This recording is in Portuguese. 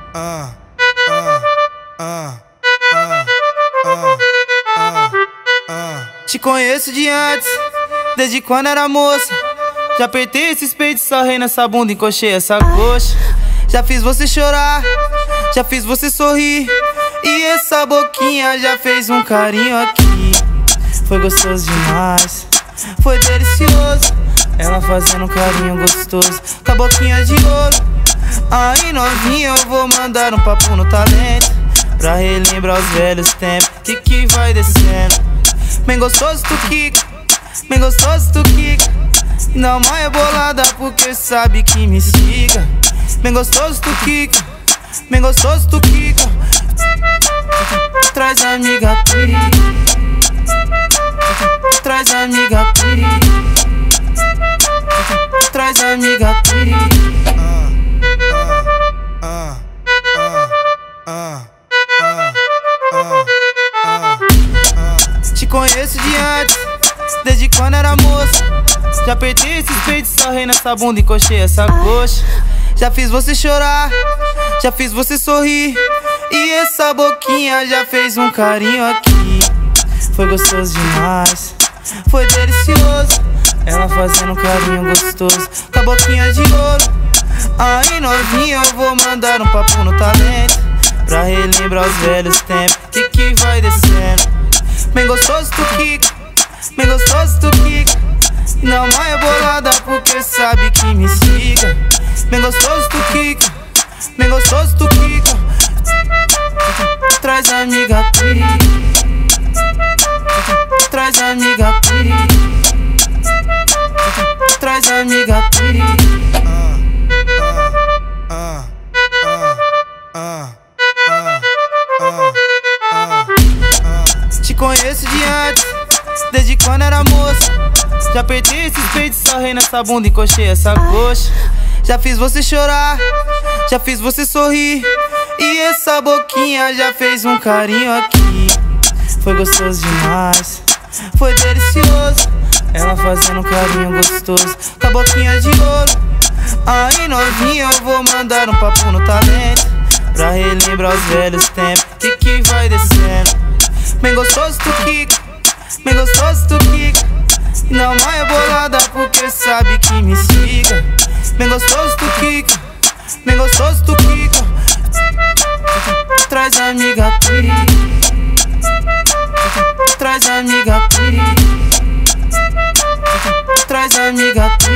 ah, Te conheço de antes, desde quando era moça. Já apertei esses peitos, sarrei nessa bunda, encoxei essa coxa. Já fiz você chorar, já fiz você sorrir, e essa boquinha já fez um carinho aqui. Foi gostoso demais, foi delicioso, ela fazendo um carinho gostoso, com a boquinha de ouro. Aí novinha, eu vou mandar um papo no talento, pra relembrar os velhos tempos, que vai descendo. Bem gostoso tu quica, bem gostoso tu quica, não mais bolada porque sabe que me instiga. Bem gostoso tu quica, bem gostoso tu quica, traz amiga pri, traz amiga pri, traz amiga pri. Te conheço de antes, desde quando era moça. Já apertei esses peitos, sarrei nessa bunda, encoxei essa coxa. Já fiz você chorar, já fiz você sorrir, e essa boquinha já fez um carinho aqui. Foi gostoso demais, foi delicioso, ela fazendo um carinho gostoso, com a boquinha de ouro. Aí novinha, eu vou mandar um papo no talento, pra relembrar os velhos tempos, que vai descendo. Bem gostoso tu quica, bem gostoso tu quica, não mais bolada porque sabe que me instiga. Bem gostoso tu quica, bem gostoso tu quica, traz amiga pri, traz amiga pri, traz amiga pri. Te conheço de antes, desde quando era moça. Já apertei esses peitos, sarrei nessa bunda, encoxei essa coxa. Já fiz você chorar, já fiz você sorrir, e essa boquinha já fez um carinho aqui. Foi gostoso demais, foi delicioso, ela fazendo um carinho gostoso, com a boquinha de ouro. Aí novinha, eu vou mandar um papo no talento, pra relembrar os velhos tempos, que vai descendo. Bem gostoso tu quica, bem gostoso tu quica, não mais bolada porque sabe que me instiga. Bem gostoso tu quica, bem gostoso tu quica, traz amiga pri, traz amiga pri, traz amiga pri.